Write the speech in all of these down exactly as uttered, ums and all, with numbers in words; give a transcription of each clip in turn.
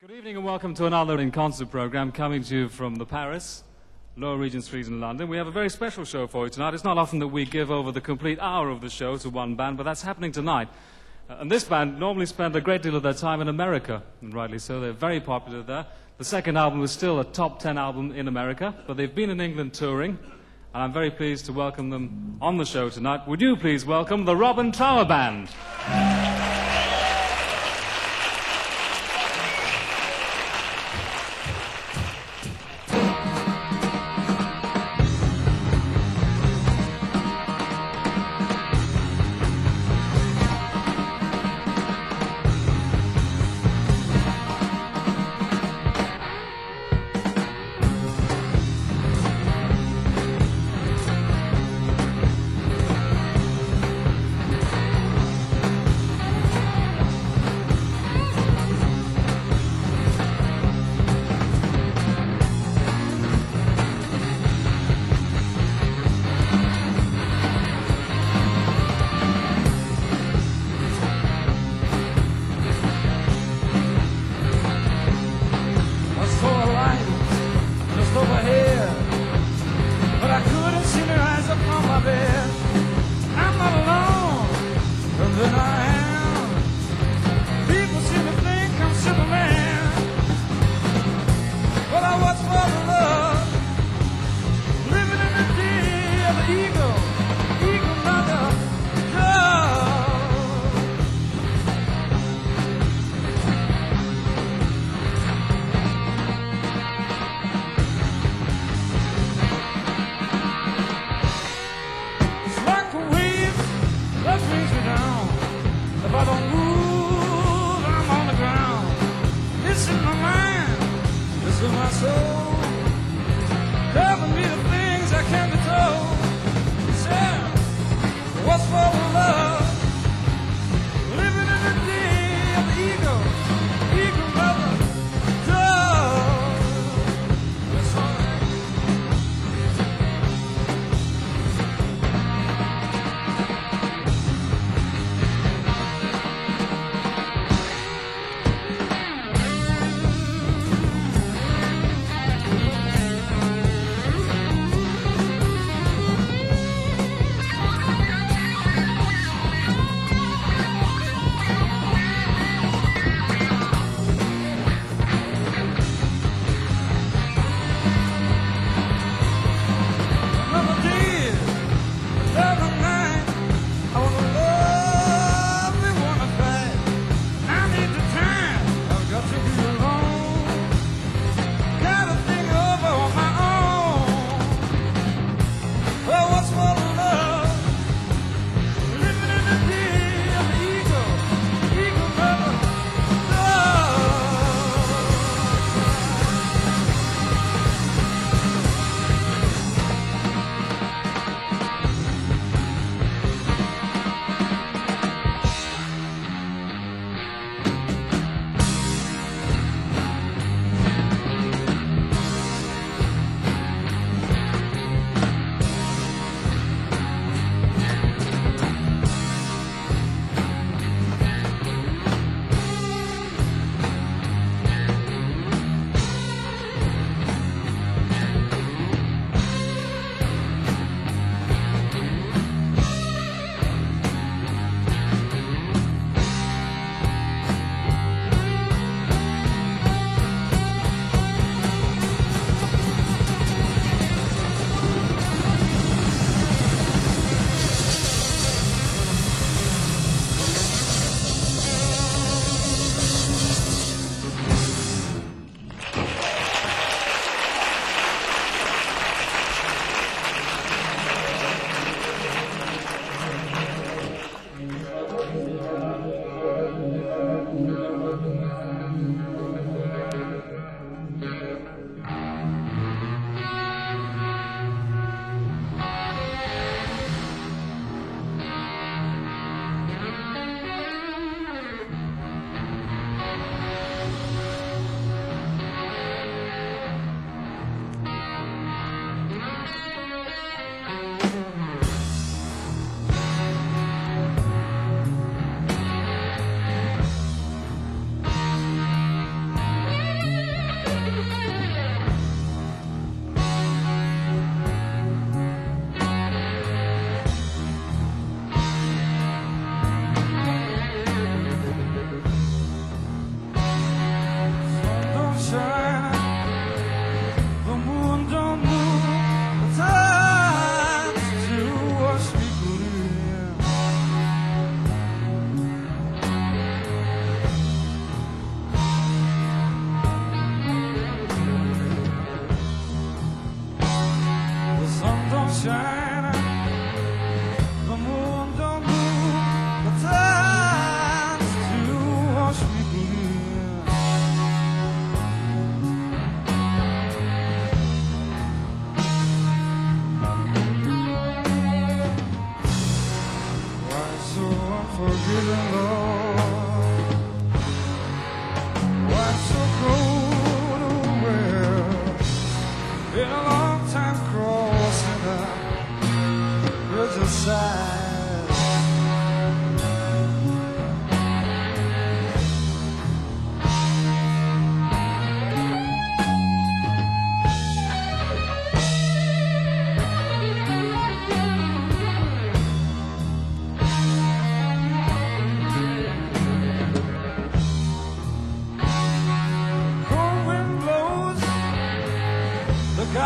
Good evening and welcome to another in-concert program coming to you from the Paris, Lower Regent Street in London. We have a very special show for you tonight. It's not often that we give over the complete hour of the show to one band, but that's happening tonight. Uh, and this band normally spend a great deal of their time in America, and rightly so. They're very popular there. The second album is still a top ten album in America, but they've been in England touring, and I'm very pleased to welcome them on the show tonight. Would you please welcome the Robin Trower Band?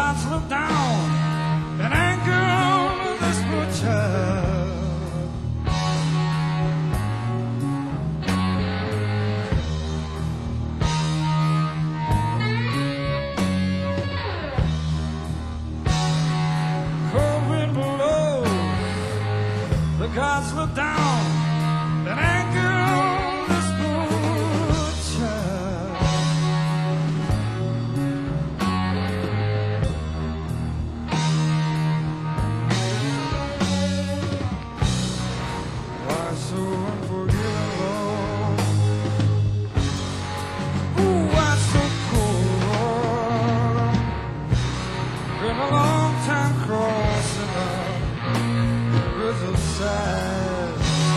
gods look down and anchor on this poor child. Cold wind blows, the gods look down and anchor on this poor child. Why so unforgiving, Lord? Ooh, why so cold? Been a long time crossing the river side.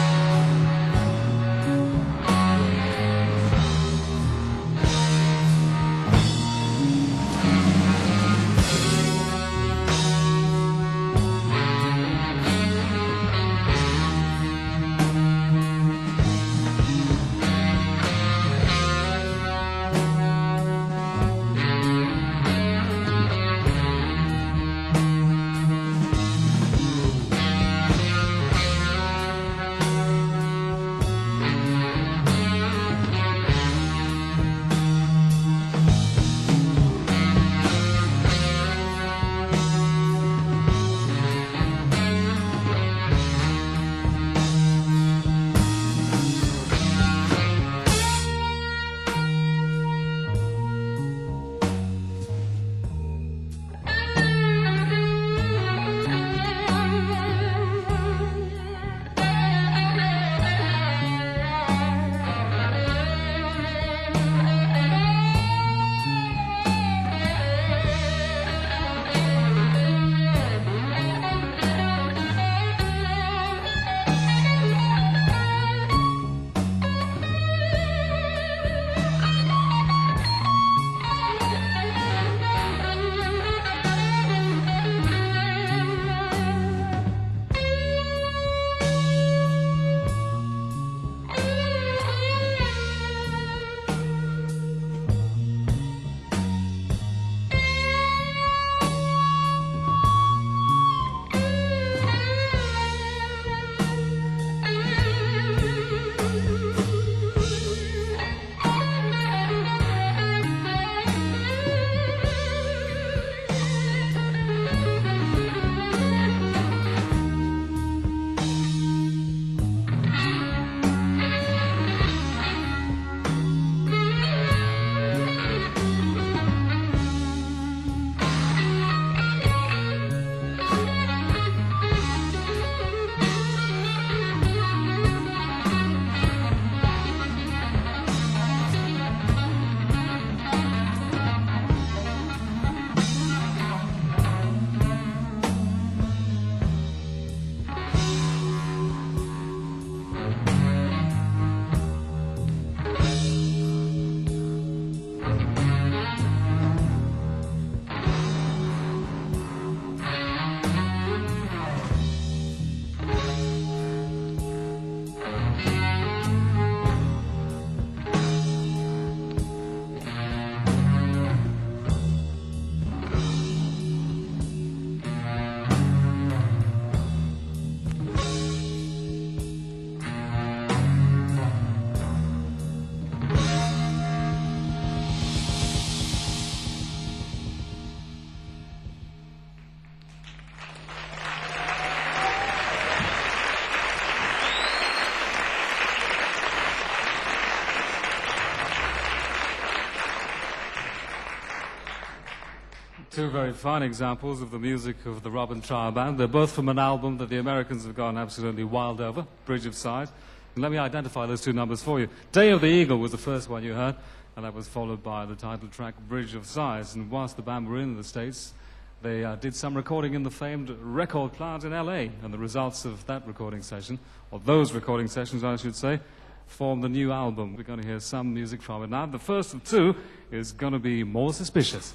Two very fine examples of the music of the Robin Trial Band. They're both from an album that the Americans have gone absolutely wild over, Bridge of Sighs. And let me identify those two numbers for you. Day of the Eagle was the first one you heard, and that was followed by the title track, Bridge of Sighs. And whilst the band were in the States, they uh, did some recording in the famed record plant in L A, and the results of that recording session, or those recording sessions, I should say, formed the new album. We're going to hear some music from it now. The first of two is going to be More Suspicious.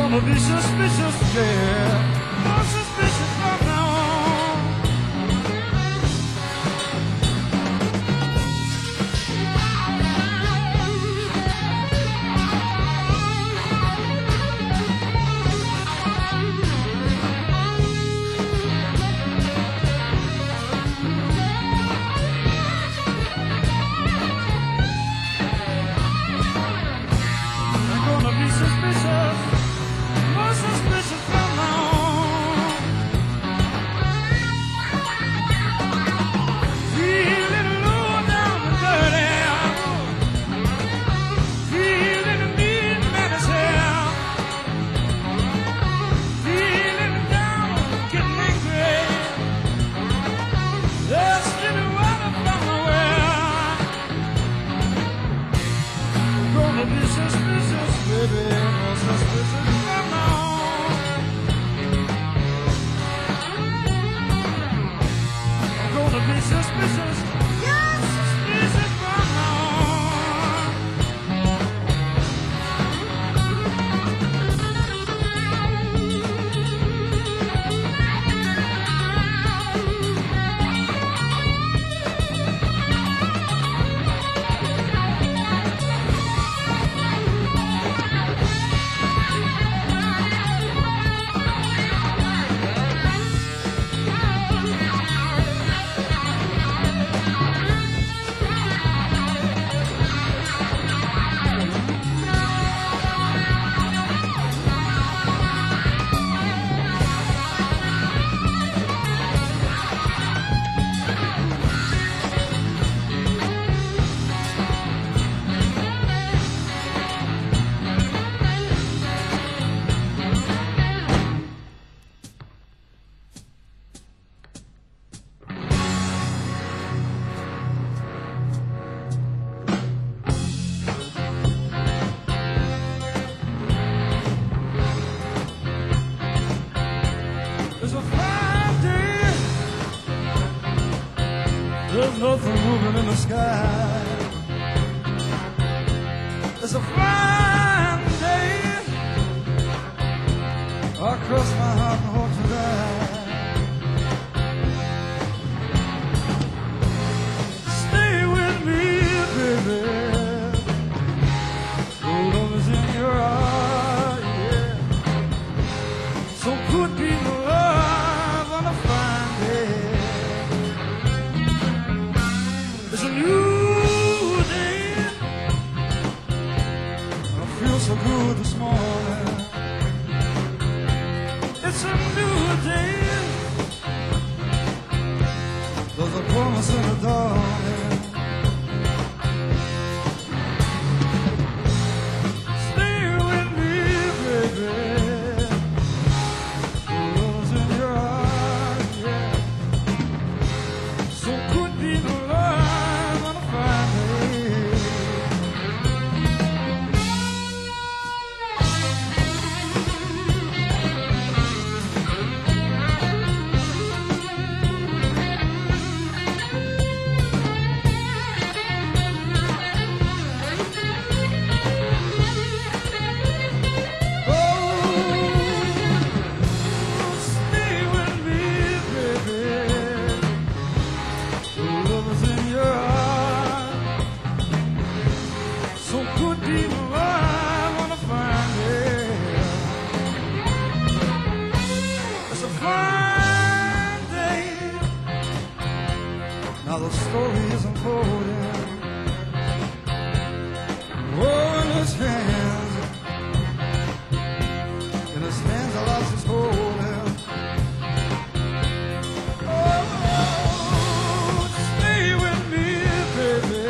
gonna be suspicious, yeah. More suspicious from now on. I'm gonna be suspicious, more suspicious from now on. Feeling low down and dirty, feeling mean medicine, feeling down, getting angry. There's little water from nowhere. I'm gonna be suspicious, baby, more suspicious from now on. I'm gonna be suspicious, yes, suspicious from now on. It's a fine day. There's nothing moving in the sky. It's a fine day. I cross my heart and hope to die. Stay with me, baby. Your love is in your eyes, yeah. So could be no love on a fine day. It's a new day. I feel so good this morning. It's a new day. There's a promise in the dawning. Stay with me, baby. Your love's in your eyes, yeah. So could be no love on a fine day. Now the story is unfolding. Oh, in his hands, in his hands, I lost his holding. Oh, stay with me, baby.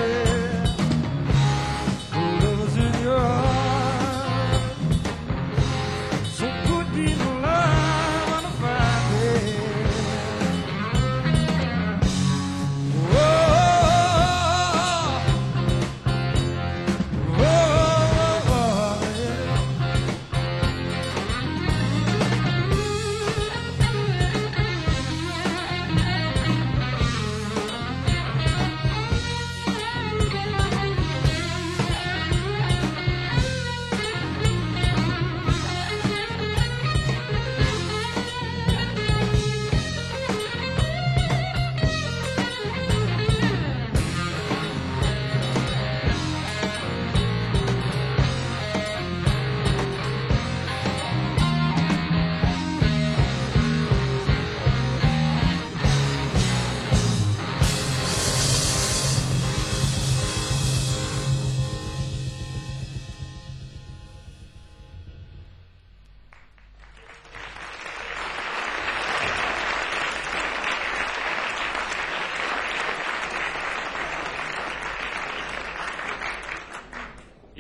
Your love is in your eyes. So could be no love on a fine day. Oh,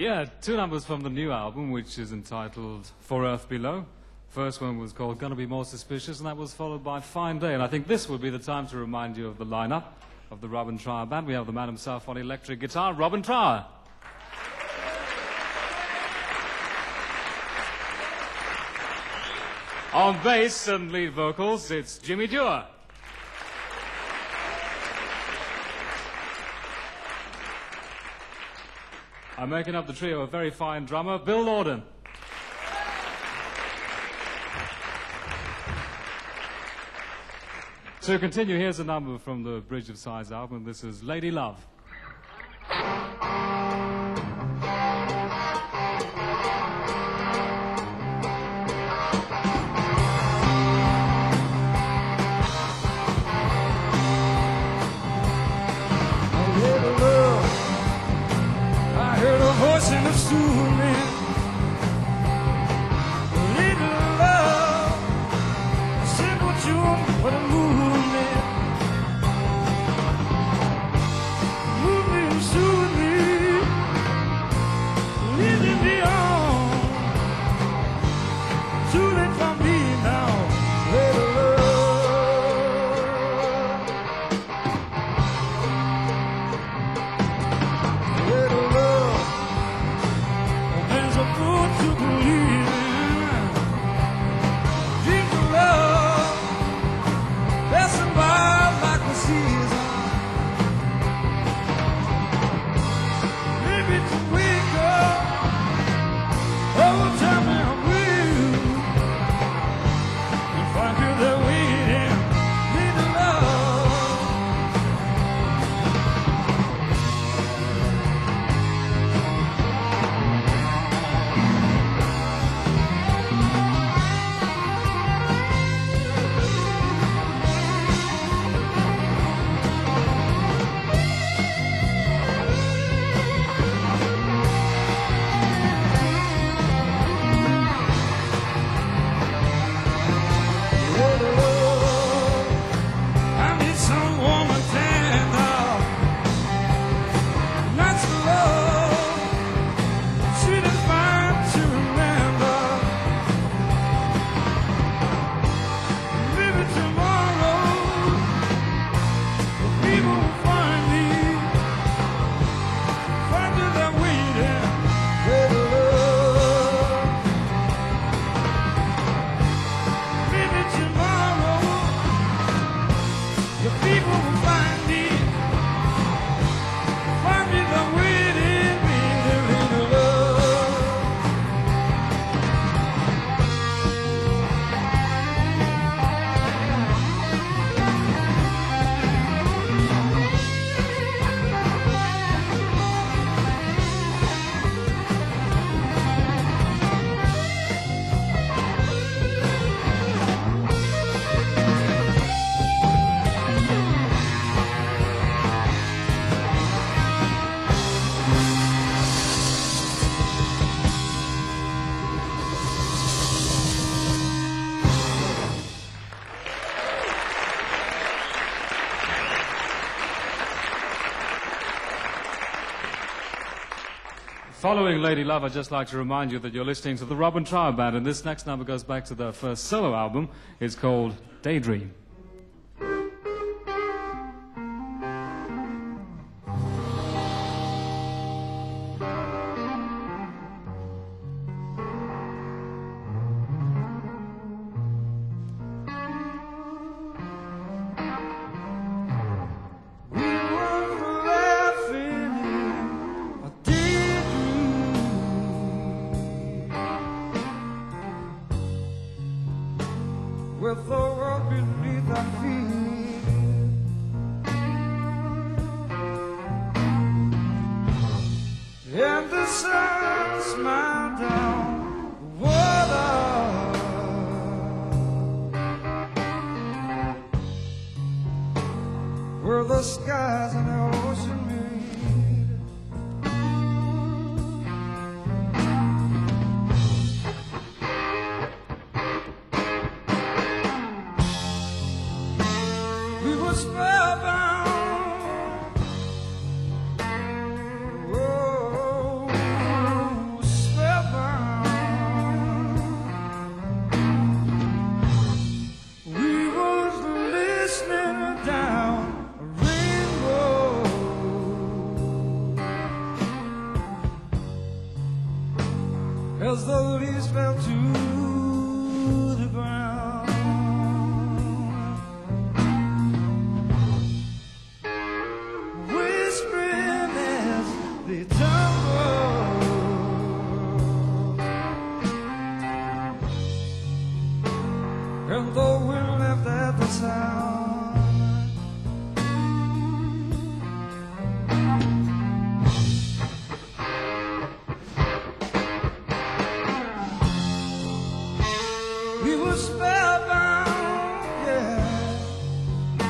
Yeah, two numbers from the new album, which is entitled For Earth Below. First one was called Gonna Be More Suspicious, and that was followed by Fine Day. And I think this would be the time to remind you of the lineup of the Robin Trower Band. We have the man himself on electric guitar, Robin Trower. On bass and lead vocals, it's Jimmy Dewar. I'm making up the trio, a very fine drummer, Bill Lorden. To continue, here's a number from the Bridge of Sighs album. This is Lady Love. In the soothing, little love, simple tune for the movement, move me and soothe me, leading me on, too late for me now, little love, little love. There's a fool to believe in. Dreams of love, passing by like the season. Maybe to wake up, oh, tell me I will. If I feel that waiting, need the Following Lady Love, I'd just like to remind you that you're listening to the Robin Trower Band, and this next number goes back to their first solo album. It's called Daydream. with the world beneath our feet. And the sun smiled down the water, where the skies and the ocean meet. We were spellbound. Whoa. fell to the ground. Whispering as they tumble, and though we're left at the sound, we were spellbound, yeah.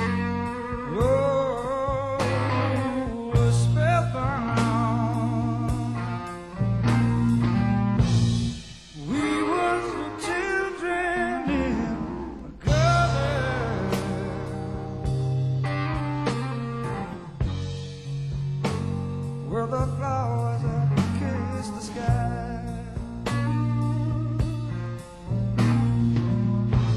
Oh, we're spellbound. We were the children in a garden, where the flowers have kissed the sky.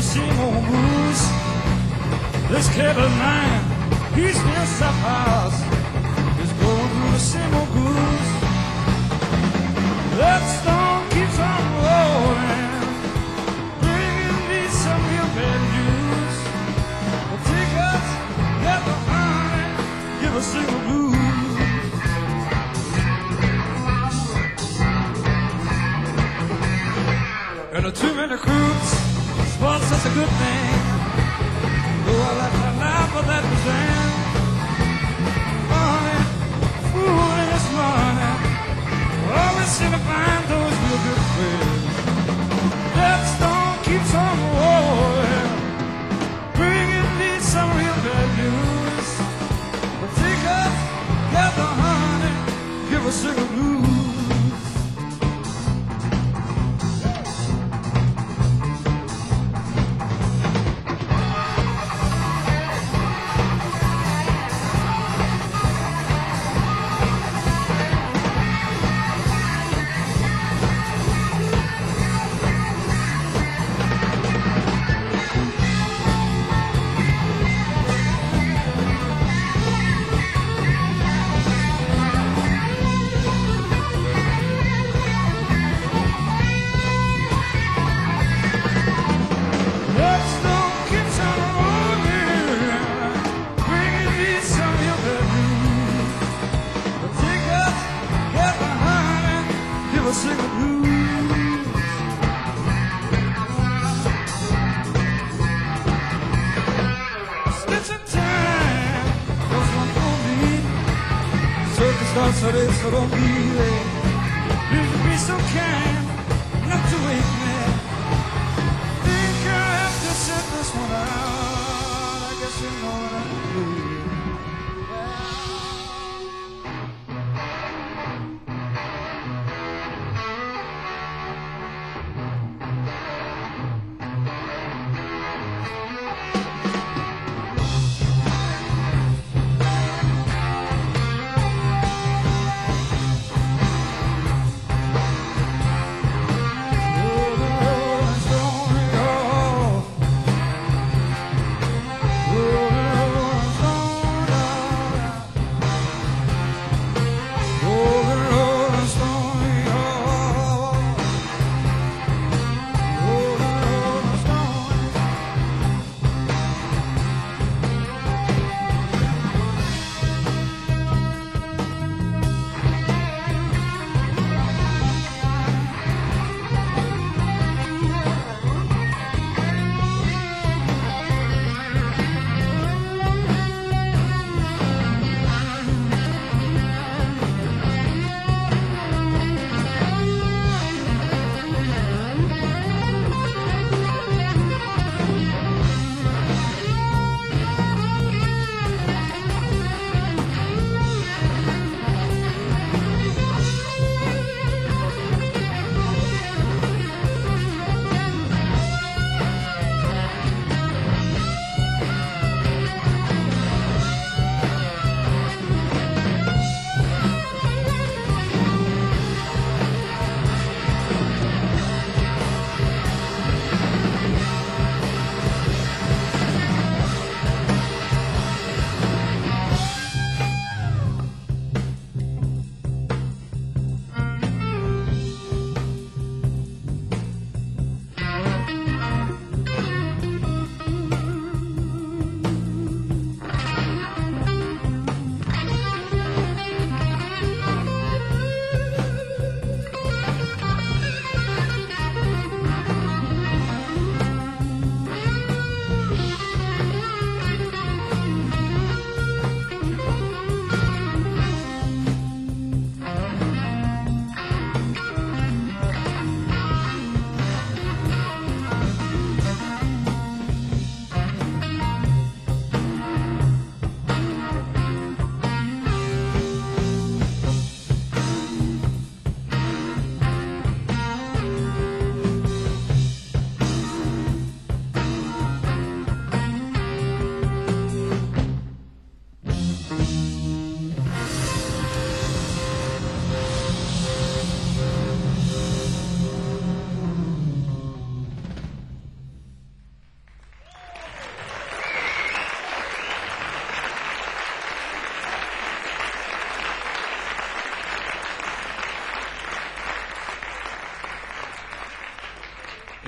same old blues. This Kevin man, he's been some house. He's going through the same old blues. That stone keeps on rolling, bringing me some real bad news. Well, take us, get the honey, give us single blues. And the too many crooks, sports such a good thing. Though I like my life, but that was then. Money, foolish money, always seem to find those real good friends. That stone keeps on rolling, bringing me some real bad news. But take us, get the honey, give us single blues. So it's so don't be late. Please be so kind not to wake me. Think I have to set this one out. I guess you know what I'm doing.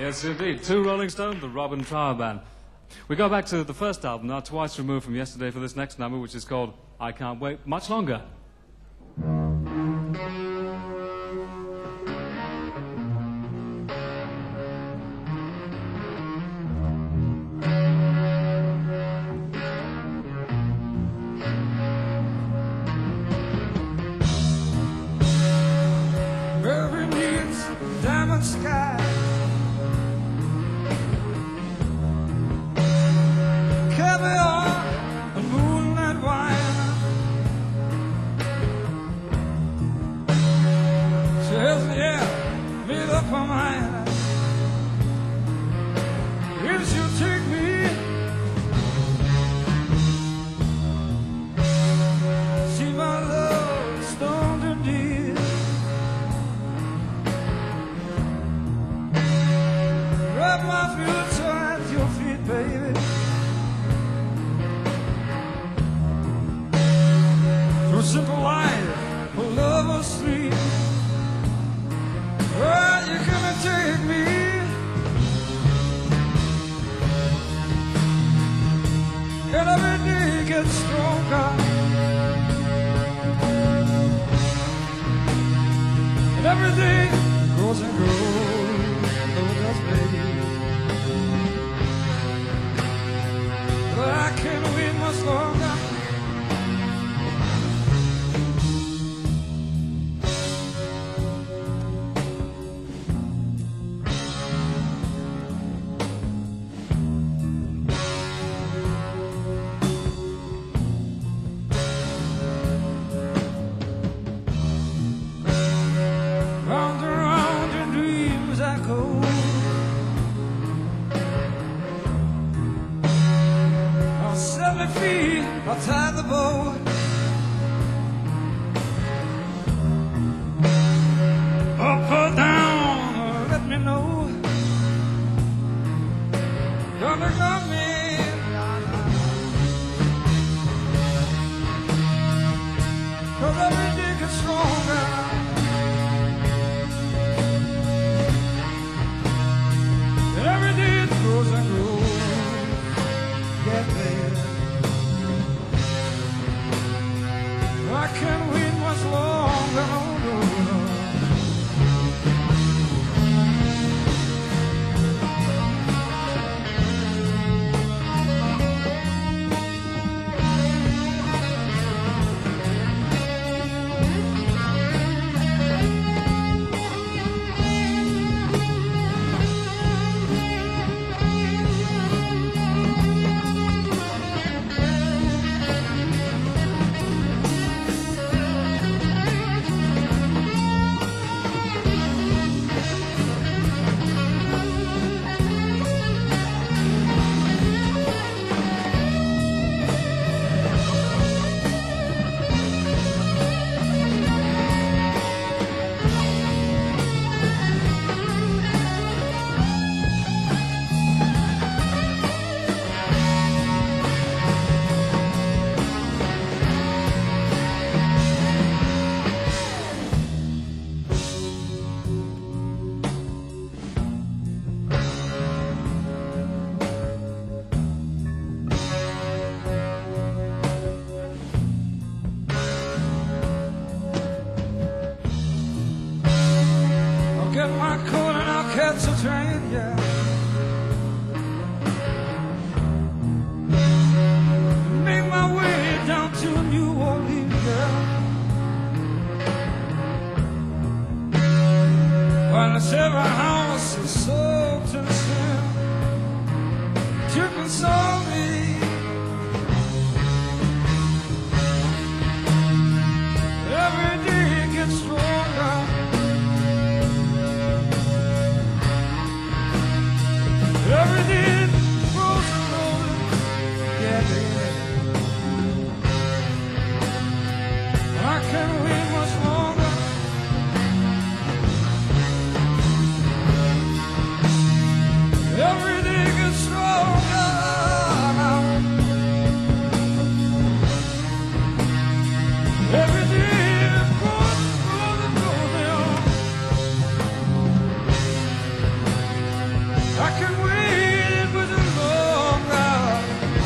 Yes, indeed. Two Rolling Stones, the Robin Trower Band. We go back to the first album now, twice removed from yesterday, for this next number, which is called I Can't Wait Much Longer. Every needs diamond sky, caviar and moonlight wine. Says yeah, made up her mind. If she'll take me, see my love stoned and dear. Wrap my future at your feet, baby. So simple life, for love asleep. Well, you couldn't take me. And every day gets stronger. And every day grows and grows. Oh, does baby. But I can't wait much longer. Round and round in dreams I go. I'll set my feet, I'll tie the bow. Up or down, let me know. Don't look on me. Cause every day gets stronger. And every day it grows and grows. Get there. I can't wait much longer. No, no, no. I'll get my coat and I'll catch a train, yeah. Make my way down to New Orleans, girl. While this every house is soaked in sin, you can solve me. Every day it gets stronger. Every day it grows and grows. Yeah, baby. I can't wait much longer. Every day gets stronger. Every day it grows and grows and grows. waited for so long now.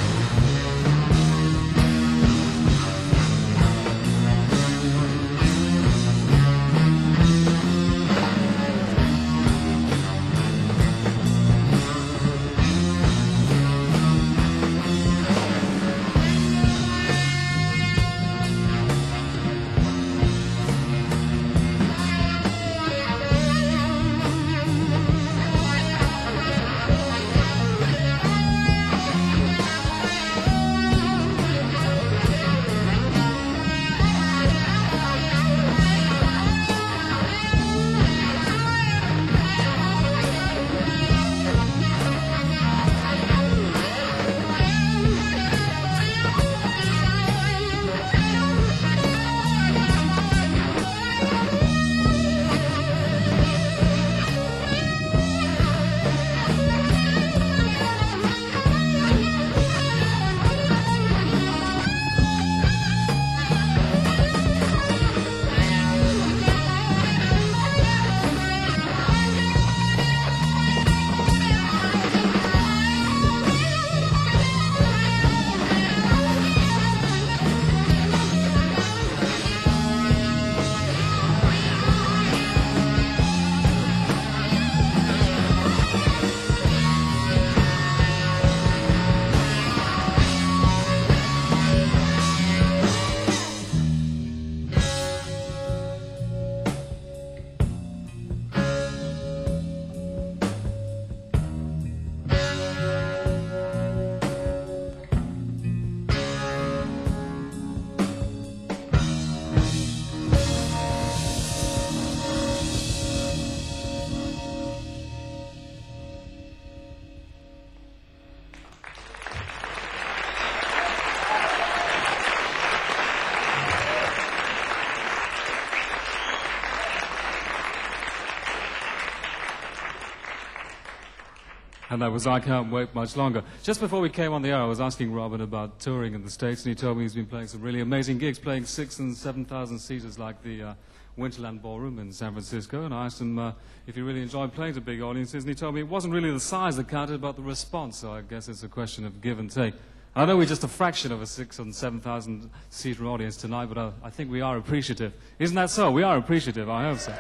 And that was I Can't Wait Much Longer. Just before we came on the air, I was asking Robin about touring in the States, and he told me he's been playing some really amazing gigs, playing six and seven thousand seaters like the uh, Winterland Ballroom in San Francisco. And I asked him uh, if he really enjoyed playing to big audiences, and he told me it wasn't really the size that counted, but the response. So I guess it's a question of give and take. I know we're just a fraction of a six and seven thousand seater audience tonight, but I, I think we are appreciative. Isn't that so? We are appreciative. I hope so.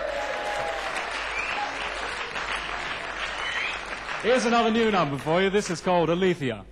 Here's another new number for you. This is called Alethea.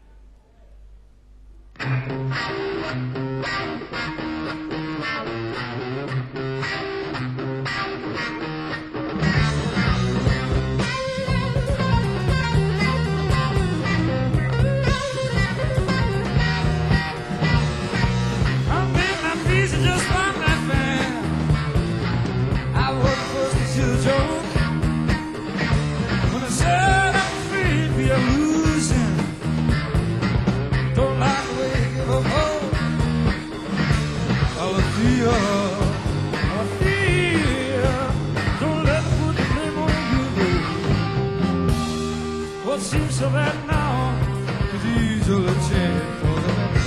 Seems so bad now could easily change for the better.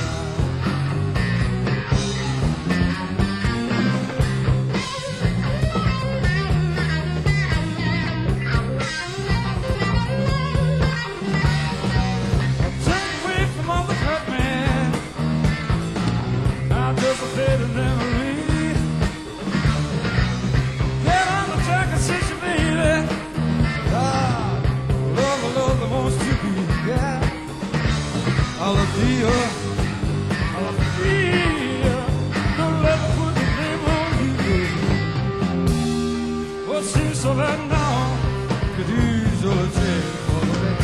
I turned away from all the hurt, man. I just played a memory. Get on the track and sit you, baby. Ah. Wants to be, yeah. Alethea, Alethea, don't let me put the blame on you. What seems so bad now could easily change for the better.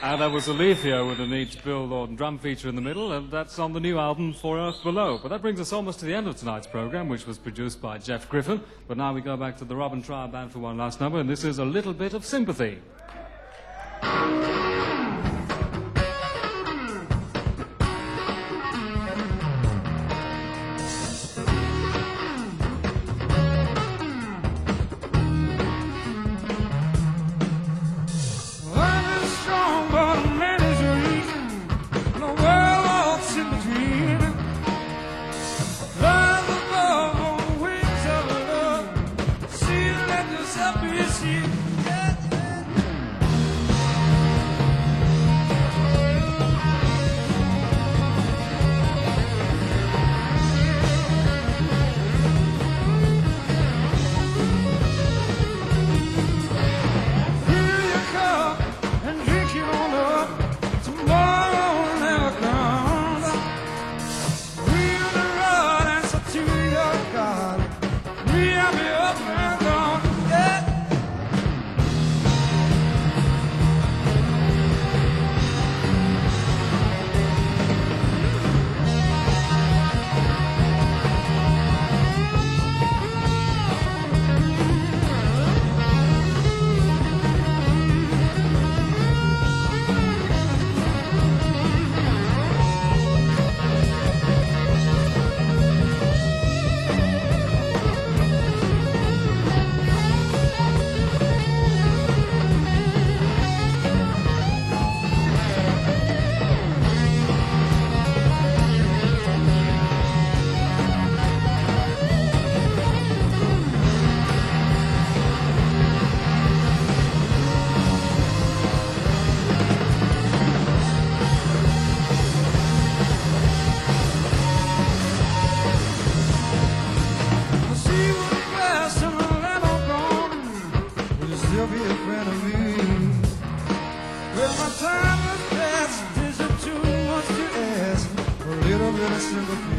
And that was Alethea with the Needs Bill Lord drum feature in the middle, and that's on the new album For Earth Below. But that brings us almost to the end of tonight's program, which was produced by Jeff Griffin. But now we go back to the Robin Trier Band for one last number, and this is A Little Bit of Sympathy. Time has passed, is it too much to ask for a little bit of sympathy?